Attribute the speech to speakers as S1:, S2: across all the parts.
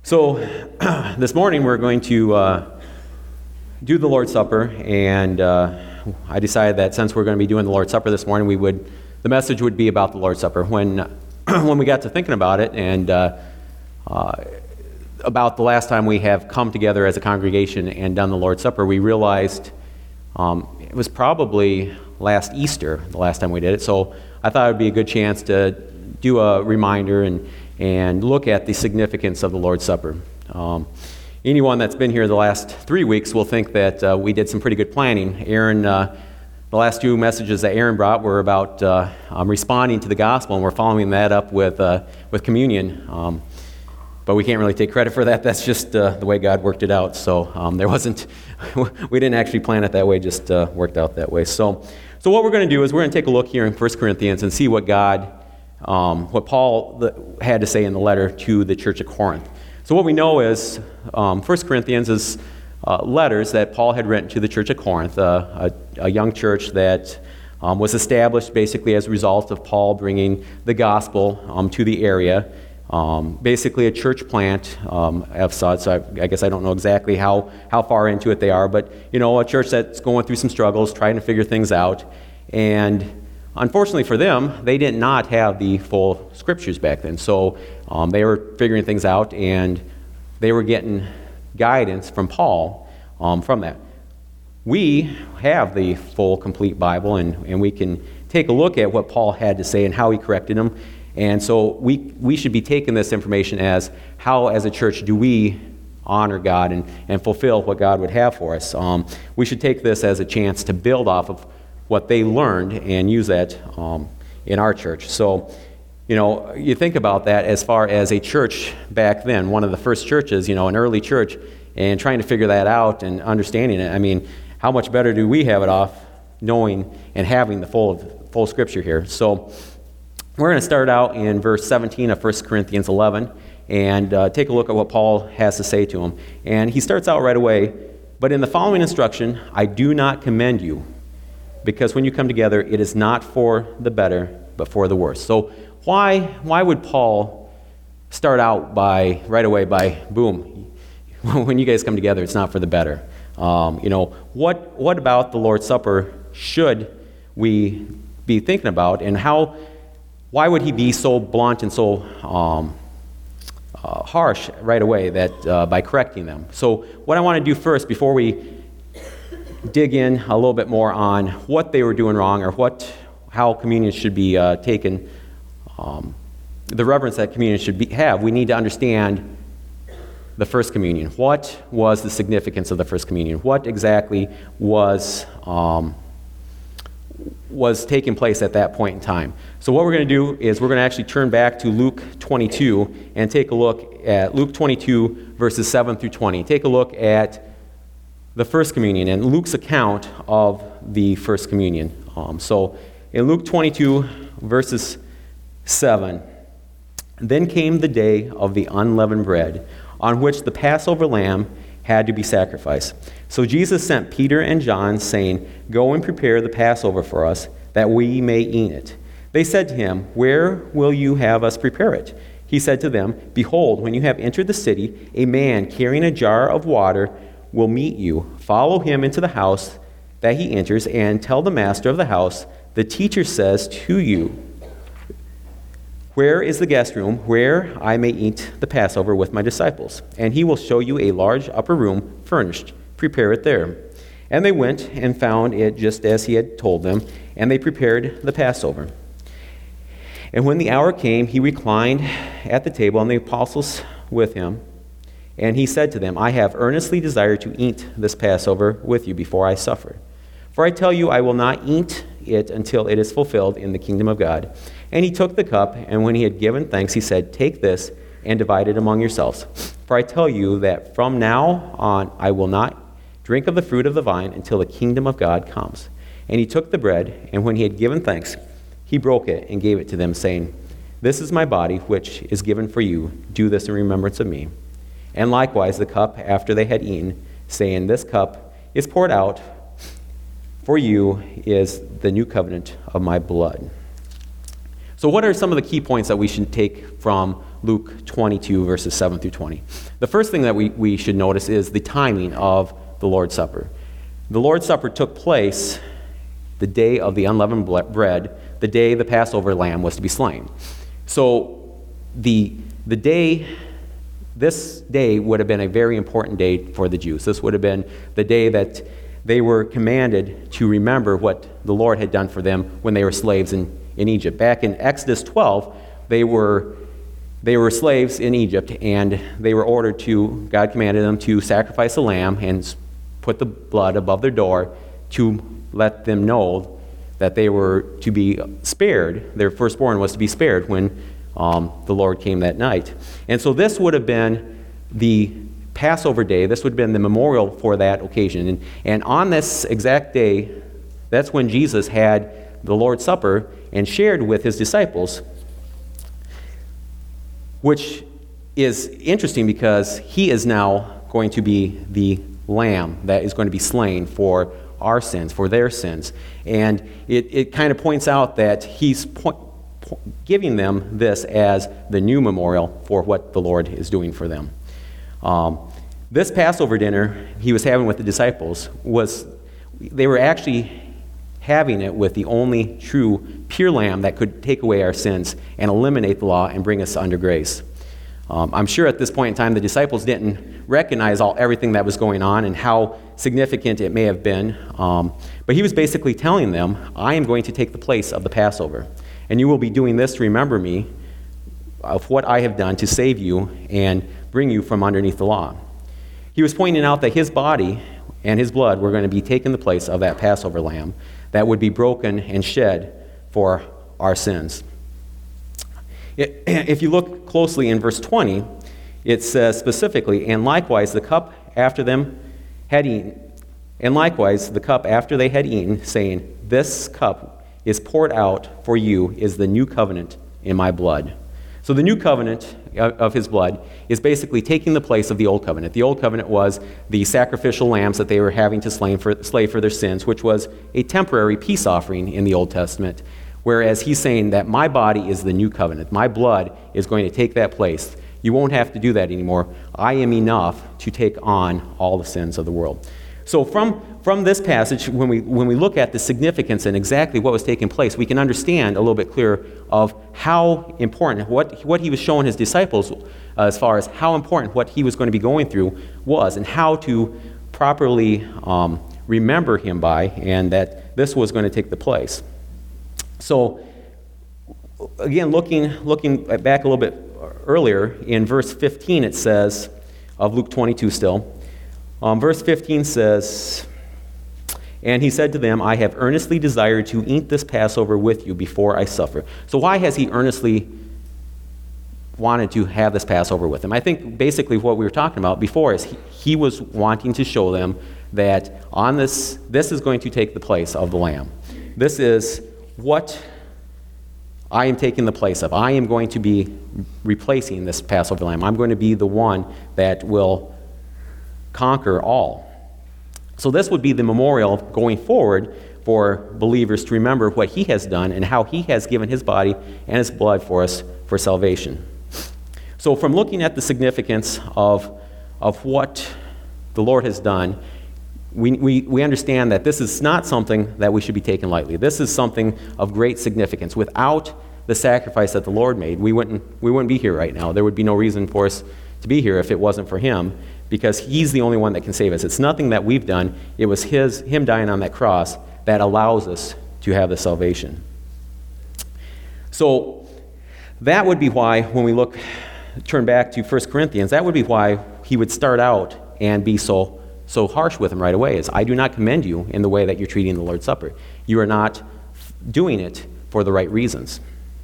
S1: So this morning we're going to do the Lord's Supper, and I decided that since we're going to be doing the Lord's Supper this morning, the message would be about the Lord's Supper. When we got to thinking about it and about the last time we have come together as a congregation and done the Lord's Supper, we realized it was probably last Easter, the last time we did it. So I thought it would be a good chance to do a reminder and look at the significance of the Lord's Supper. Anyone that's been here the last 3 weeks will think that we did some pretty good planning. Aaron, the last two messages that Aaron brought were about responding to the gospel, and we're following that up with communion. But we can't really take credit for that. That's just the way God worked it out. So we didn't actually plan it that way, just worked out that way. So what we're going to do is we're going to take a look here in 1 Corinthians and see what Paul had to say in the letter to the church of Corinth. So what we know is 1 Corinthians is letters that Paul had written to the church of Corinth, a young church that was established basically as a result of Paul bringing the gospel to the area. Basically a church plant of sorts. So I guess I don't know exactly how far into it they are, but a church that's going through some struggles, trying to figure things out. And unfortunately for them, they did not have the full scriptures back then. So they were figuring things out, and they were getting guidance from Paul from that. We have the full, complete Bible, and we can take a look at what Paul had to say and how he corrected them. And so we should be taking this information as how, as a church, do we honor God and fulfill what God would have for us. We should take this as a chance to build off of what they learned and use that in our church. So, you think about that as far as a church back then, one of the first churches, an early church, and trying to figure that out and understanding it. I mean, how much better do we have it off knowing and having the full scripture here? So we're going to start out in verse 17 of 1 Corinthians 11 and take a look at what Paul has to say to him. And he starts out right away, "But in the following instruction, I do not commend you, because when you come together, it is not for the better, but for the worse." So why would Paul start out right away by boom, when you guys come together, it's not for the better? What about the Lord's Supper should we be thinking about, and why would he be so blunt and so harsh right away that by correcting them? So what I want to do first, before we dig in a little bit more on what they were doing wrong, or how communion should be taken, the reverence that communion should have, we need to understand the first communion. What was the significance of the first communion? What exactly was taking place at that point in time? So what we're going to do is we're going to actually turn back to Luke 22 and take a look at Luke 22 verses 7 through 20. Take a look at the first communion and Luke's account of the first communion. So in Luke 22 verses 7, "Then came the day of the unleavened bread, on which the Passover lamb had to be sacrificed. So Jesus sent Peter and John, saying, 'Go and prepare the Passover for us, that we may eat it.' They said to him, 'Where will you have us prepare it?' He said to them, 'Behold, when you have entered the city, a man carrying a jar of water will meet you. Follow him into the house that he enters, and tell the master of the house, the teacher says to you, where is the guest room where I may eat the Passover with my disciples? And he will show you a large upper room furnished. Prepare it there.' And they went and found it just as he had told them, and they prepared the Passover. And when the hour came, he reclined at the table, and the apostles with him. And he said to them, 'I have earnestly desired to eat this Passover with you before I suffer. For I tell you, I will not eat it until it is fulfilled in the kingdom of God.' And he took the cup, and when he had given thanks, he said, 'Take this and divide it among yourselves. For I tell you that from now on I will not drink of the fruit of the vine until the kingdom of God comes.' And he took the bread, and when he had given thanks, he broke it and gave it to them, saying, 'This is my body, which is given for you. Do this in remembrance of me.' And likewise the cup after they had eaten, saying, 'This cup is poured out for you, is the new covenant of my blood.'" So what are some of the key points that we should take from Luke 22, verses 7 through 20. The first thing that we should notice is the timing of the Lord's Supper. The Lord's Supper took place the day of the unleavened bread, the day the Passover lamb was to be slain. So this day would have been a very important day for the Jews. This would have been the day that they were commanded to remember what the Lord had done for them when they were slaves in Egypt. Back in Exodus 12, they were slaves in Egypt, and they were ordered to, God commanded them to sacrifice a lamb and put the blood above their door to let them know that they were to be spared. Their firstborn was to be spared when the Lord came that night. And so this would have been the Passover day. This would have been the memorial for that occasion. And on this exact day, that's when Jesus had the Lord's Supper and shared with his disciples, which is interesting because he is now going to be the lamb that is going to be slain for our sins, for their sins. And it kind of points out that he's giving them this as the new memorial for what the Lord is doing for them. This Passover dinner he was having with the disciples they were actually having it with the only true pure lamb that could take away our sins and eliminate the law and bring us under grace. I'm sure at this point in time the disciples didn't recognize everything that was going on and how significant it may have been. But he was basically telling them, I am going to take the place of the Passover, and you will be doing this to remember me of what I have done to save you and bring you from underneath the law. He was pointing out that his body and his blood were going to be taking the place of that Passover lamb that would be broken and shed for our sins. If you look closely in verse 20, it says specifically, and likewise the cup after they had eaten, saying, this cup is poured out for you, is the new covenant in my blood. So the new covenant of his blood is basically taking the place of the old covenant. The old covenant was the sacrificial lambs that they were having to slay for their sins, which was a temporary peace offering in the Old Testament. Whereas he's saying that my body is the new covenant. My blood is going to take that place. You won't have to do that anymore. I am enough to take on all the sins of the world. So from this passage, when we look at the significance and exactly what was taking place, we can understand a little bit clearer of how important, what he was showing his disciples as far as how important what he was going to be going through was, and how to properly remember him by, and that this was going to take the place. So, again, looking back a little bit earlier, in verse 15 it says, of Luke 22 still, verse 15 says, and he said to them, I have earnestly desired to eat this Passover with you before I suffer. So why has he earnestly wanted to have this Passover with them? I think basically what we were talking about before is he was wanting to show them that on this is going to take the place of the lamb. This is what I am taking the place of. I am going to be replacing this Passover lamb. I'm going to be the one that will conquer all. So this would be the memorial going forward for believers to remember what he has done and how he has given his body and his blood for us for salvation. So from looking at the significance of what the Lord has done, we understand that this is not something that we should be taken lightly. This is something of great significance. Without the sacrifice that the Lord made, we wouldn't be here right now. There would be no reason for us to be here if it wasn't for him, because he's the only one that can save us. It's nothing that we've done. It was him dying on that cross that allows us to have the salvation. So that would be why when we turn back to 1 Corinthians, that would be why he would start out and be so harsh with him right away, is I do not commend you in the way that you're treating the Lord's Supper. You are not doing it for the right reasons.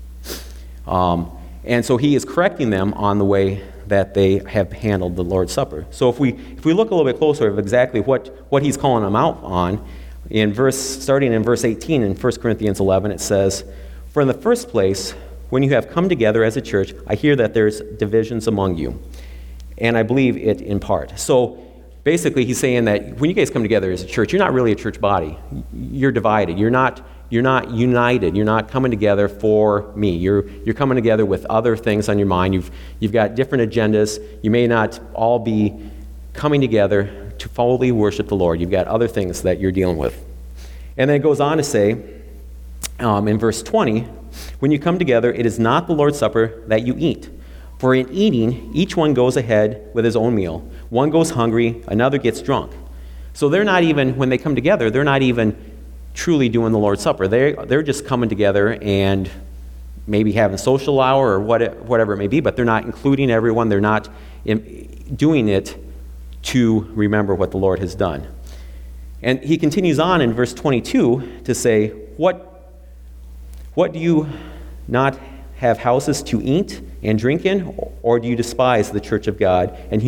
S1: And so he is correcting them on the way that they have handled the Lord's Supper. So if we look a little bit closer of exactly what he's calling them out on, starting in verse 18 in 1 Corinthians 11, it says, for in the first place, when you have come together as a church, I hear that there's divisions among you, and I believe it in part. So basically he's saying that when you guys come together as a church, you're not really a church body. You're divided. You're not united. You're not coming together for me. You're coming together with other things on your mind. You've got different agendas. You may not all be coming together to fully worship the Lord. You've got other things that you're dealing with. And then it goes on to say, in verse 20, when you come together, it is not the Lord's Supper that you eat. For in eating, each one goes ahead with his own meal. One goes hungry, another gets drunk. So they're not even, when they come together, they're not even truly doing the Lord's Supper. They're just coming together and maybe having a social hour or whatever it may be, but they're not including everyone. They're not doing it to remember what the Lord has done. And he continues on in verse 22 to say, What do you not have houses to eat and drink in, or do you despise the church of God and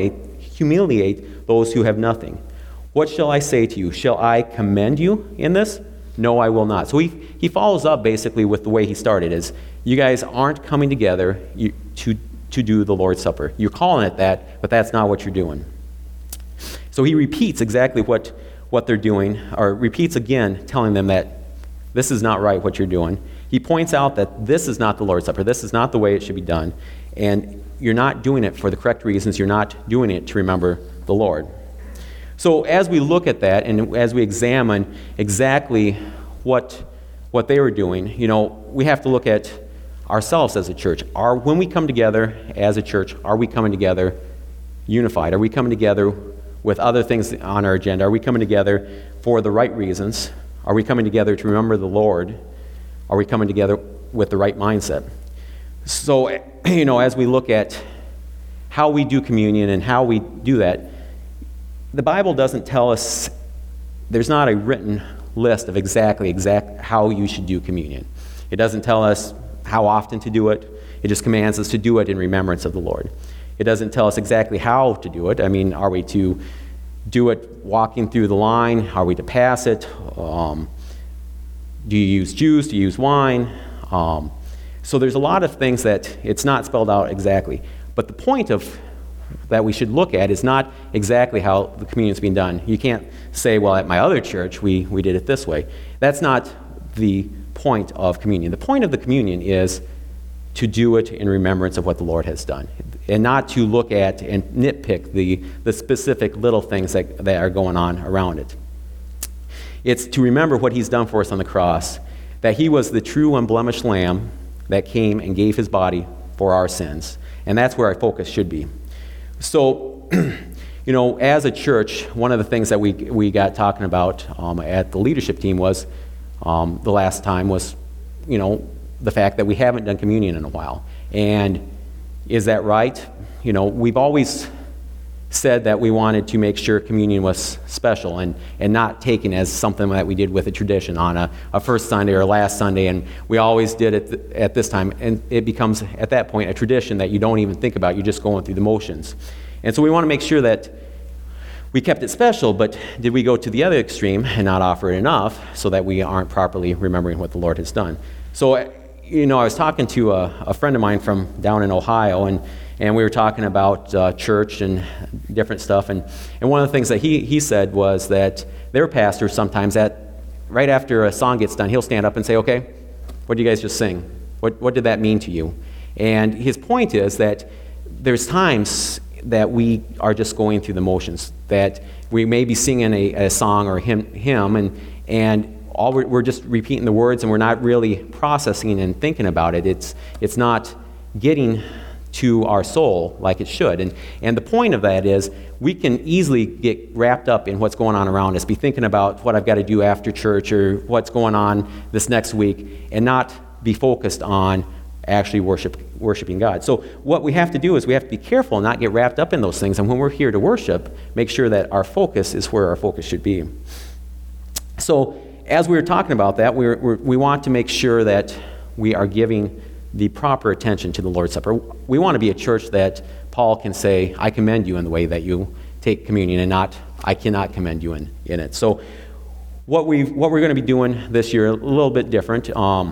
S1: humiliate those who have nothing? What shall I say to you? Shall I commend you in this? No, I will not. So he follows up basically with the way he started, is you guys aren't coming together to do the Lord's Supper. You're calling it that, but that's not what you're doing. So he repeats exactly what they're doing, or repeats again, telling them that this is not right what you're doing. He points out that this is not the Lord's Supper. This is not the way it should be done. And you're not doing it for the correct reasons. You're not doing it to remember the Lord. So as we look at that and as we examine exactly what they were doing, we have to look at ourselves as a church. When we come together as a church, are we coming together unified? Are we coming together with other things on our agenda? Are we coming together for the right reasons? Are we coming together to remember the Lord? Are we coming together with the right mindset? So, as we look at how we do communion and how we do that, the Bible doesn't tell us, there's not a written list of exact how you should do communion. It doesn't tell us how often to do it. It just commands us to do it in remembrance of the Lord. It doesn't tell us exactly how to do it. I mean, are we to do it walking through the line? Are we to pass it? Do you use juice? Do you use wine? So there's a lot of things that it's not spelled out exactly. But the point that we should look at is not exactly how the communion is being done. You can't say, well, at my other church, we did it this way. That's not the point of communion. The point of the communion is to do it in remembrance of what the Lord has done, and not to look at and nitpick the specific little things that are going on around it. It's to remember what he's done for us on the cross, that he was the true unblemished lamb that came and gave his body for our sins. And that's where our focus should be. So, as a church, one of the things that we got talking about at the leadership team was, the last time was, the fact that we haven't done communion in a while. And is that right? We've always said that we wanted to make sure communion was special and not taken as something that we did with a tradition on a first Sunday or last Sunday, and we always did it at this time, and it becomes, at that point, a tradition that you don't even think about. You're just going through the motions. And so we want to make sure that we kept it special, but did we go to the other extreme and not offer it enough so that we aren't properly remembering what the Lord has done? So, I was talking to a friend of mine from down in Ohio, and we were talking about church and different stuff. And one of the things that he said was that their pastor sometimes, right after a song gets done, he'll stand up and say, okay, what did you guys just sing? What did that mean to you? And his point is that there's times that we are just going through the motions, that we may be singing a song or a hymn and all we're just repeating the words, and we're not really processing and thinking about it. It's not getting to our soul like it should. And the point of that is we can easily get wrapped up in what's going on around us, be thinking about what I've got to do after church or what's going on this next week, and not be focused on actually worshiping God. So what we have to do is we have to be careful and not get wrapped up in those things. And when we're here to worship, make sure that our focus is where our focus should be. So as we were talking about that, we want to make sure that we are giving the proper attention to the Lord's Supper. We want to be a church that Paul can say, I commend you in the way that you take communion, and not, I cannot commend you in it. So what we're going to be doing this year, a little bit different.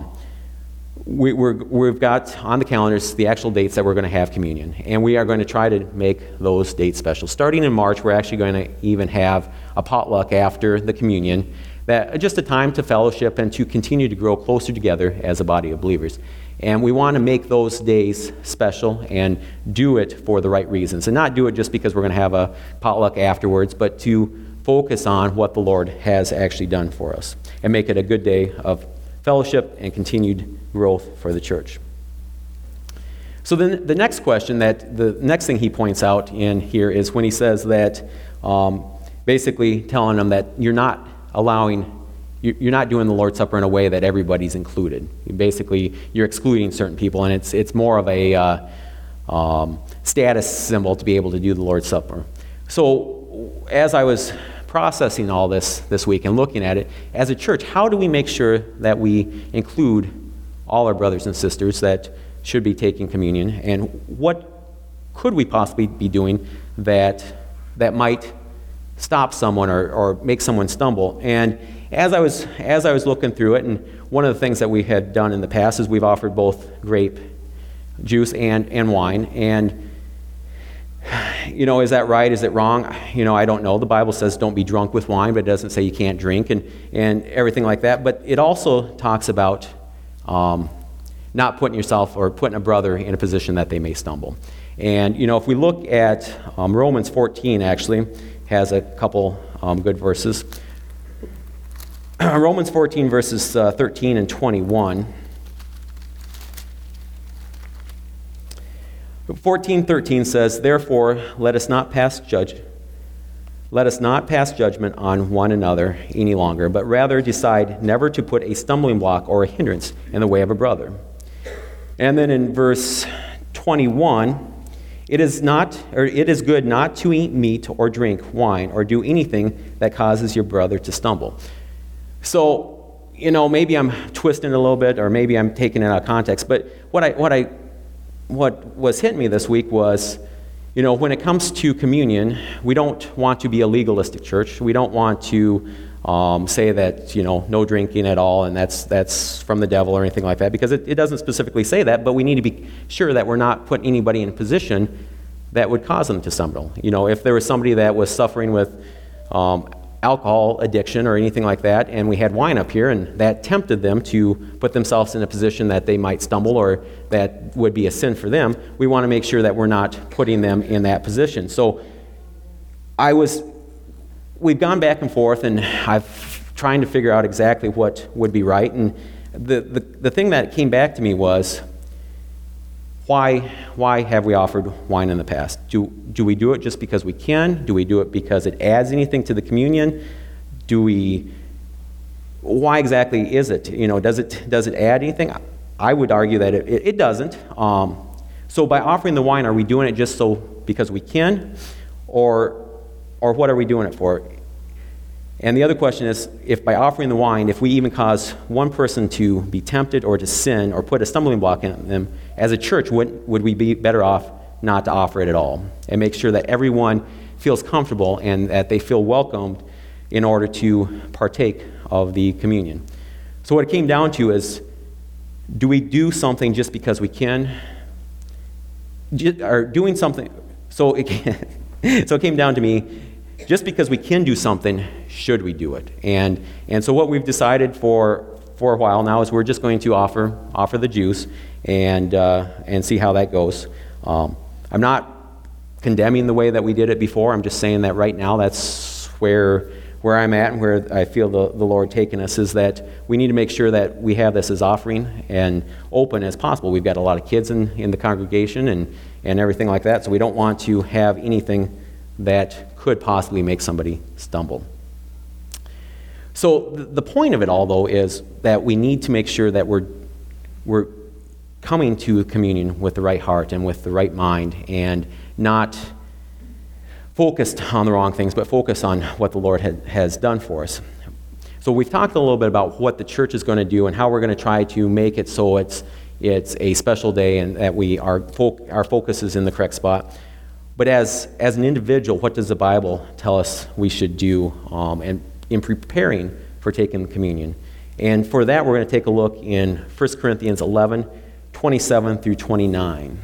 S1: We've got on the calendars the actual dates that we're going to have communion, and we are going to try to make those dates special. Starting in March, we're actually going to even have a potluck after the communion that just a time to fellowship and to continue to grow closer together as a body of believers. And we want to make those days special and do it for the right reasons. And not do it just because we're going to have a potluck afterwards, but to focus on what the Lord has actually done for us and make it a good day of fellowship and continued growth for the church. So then the next question, the next thing he points out in here is when he says that basically telling them that you're not doing the Lord's Supper in a way that everybody's included. Basically, you're excluding certain people, and it's more of a status symbol to be able to do the Lord's Supper. So as I was processing all this week and looking at it, as a church, how do we make sure that we include all our brothers and sisters that should be taking communion, and what could we possibly be doing that might stop someone or make someone stumble? And as I was looking through it, and one of the things that we had done in the past is we've offered both grape juice and wine. And is that right? Is it wrong? I don't know. The Bible says don't be drunk with wine, but it doesn't say you can't drink and everything like that. But it also talks about not putting yourself or putting a brother in a position that they may stumble. And if we look at Romans 14, actually has a couple good verses. Romans 14, verses 13 and 21. 14:13 says, "Therefore, let us not pass judgment on one another any longer, but rather decide never to put a stumbling block or a hindrance in the way of a brother." And then in verse 21, it is good not to eat meat or drink wine or do anything that causes your brother to stumble. So, maybe I'm twisting it a little bit, or maybe I'm taking it out of context, but what was hitting me this week was, when it comes to communion, we don't want to be a legalistic church. We don't want to say that, no drinking at all, and that's from the devil or anything like that, because it doesn't specifically say that, but we need to be sure that we're not putting anybody in a position that would cause them to stumble. If there was somebody that was suffering with alcohol addiction or anything like that, and we had wine up here, and that tempted them to put themselves in a position that they might stumble or that would be a sin for them, we want to make sure that we're not putting them in that position. So we've gone back and forth, and I've trying to figure out exactly what would be right, and the thing that came back to me was, why have we offered wine in the past? Do we do it just because we can? Do we do it because it adds anything to the communion? Why exactly is it? Does it add anything? I would argue that it doesn't. So by offering the wine, are we doing it just because we can, or what are we doing it for? And the other question is, if by offering the wine, if we even cause one person to be tempted or to sin or put a stumbling block in them, as a church, would we be better off not to offer it at all and make sure that everyone feels comfortable and that they feel welcomed in order to partake of the communion? So what it came down to is, do we do something just because we can? Or doing something, so it came down to me, just because we can do something, should we do it? And so what we've decided for a while now is we're just going to offer the juice and see how that goes. I'm not condemning the way that we did it before. I'm just saying that right now that's where I'm at and where I feel the Lord taking us, is that we need to make sure that we have this as offering and open as possible. We've got a lot of kids in the congregation and everything like that, so we don't want to have anything that could possibly make somebody stumble. So the point of it all, though, is that we need to make sure that we're coming to communion with the right heart and with the right mind, and not focused on the wrong things, but focus on what the Lord has done for us. So we've talked a little bit about what the church is going to do and how we're going to try to make it so it's a special day and that our focus is in the correct spot. But as an individual, what does the Bible tell us we should do and in preparing for taking communion? And for that, we're going to take a look in 1 Corinthians 11, 27 through 29.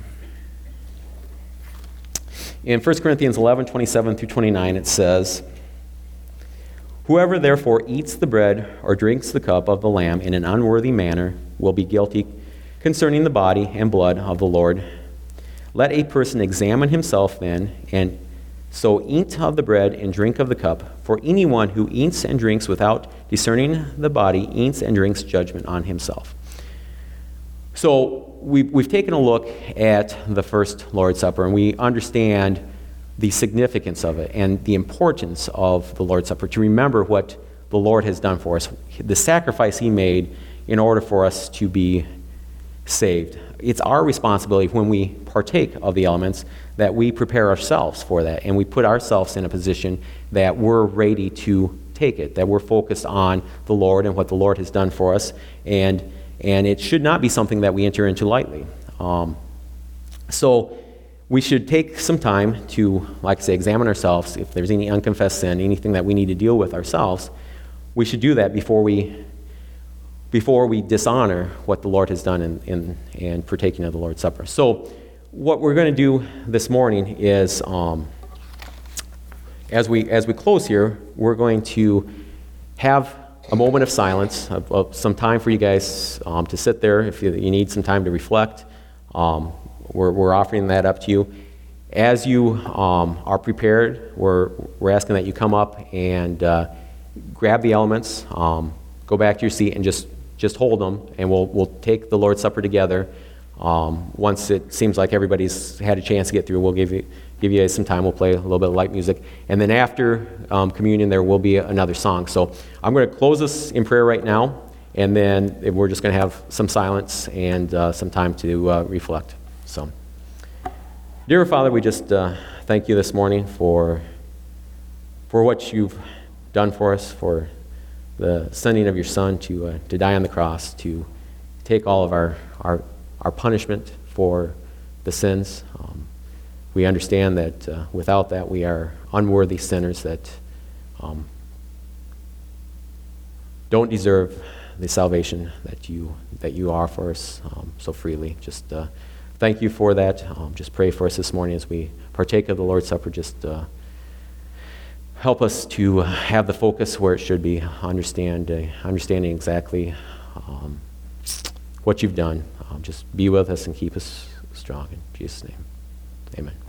S1: In 1 Corinthians 11, 27 through 29, it says, Whoever therefore eats the bread or drinks the cup of the Lamb in an unworthy manner will be guilty concerning the body and blood of the Lord. Let a person examine himself then, and so eat of the bread and drink of the cup. For anyone who eats and drinks without discerning the body eats and drinks judgment on himself. So we've taken a look at the first Lord's Supper, and we understand the significance of it and the importance of the Lord's Supper, to remember what the Lord has done for us, the sacrifice he made in order for us to be saved. It's our responsibility when we partake of the elements that we prepare ourselves for that, and we put ourselves in a position that we're ready to take it, that we're focused on the Lord and what the Lord has done for us, and it should not be something that we enter into lightly. So we should take some time to, like I say, examine ourselves. If there's any unconfessed sin, anything that we need to deal with ourselves, we should do that before we dishonor what the Lord has done in partaking of the Lord's Supper. So what we're going to do this morning is, as we close here, we're going to have a moment of silence, of some time for you guys to sit there if you need some time to reflect. We're offering that up to you. As you are prepared, we're asking that you come up and grab the elements, go back to your seat, and just hold them, and we'll take the Lord's Supper together. Once it seems like everybody's had a chance to get through, we'll give you guys some time. We'll play a little bit of light music, and then after communion, there will be another song. So I'm going to close this in prayer right now, and then we're just going to have some silence and some time to reflect. So, dear Father, we just thank you this morning for what you've done for us, for the sending of your Son to die on the cross, to take all of our punishment for the sins. We understand that without that we are unworthy sinners that don't deserve the salvation that you offer us so freely. Just thank you for that. Just pray for us this morning as we partake of the Lord's Supper. Just help us to have the focus where it should be, understanding exactly what you've done. Just be with us and keep us strong. In Jesus' name, amen.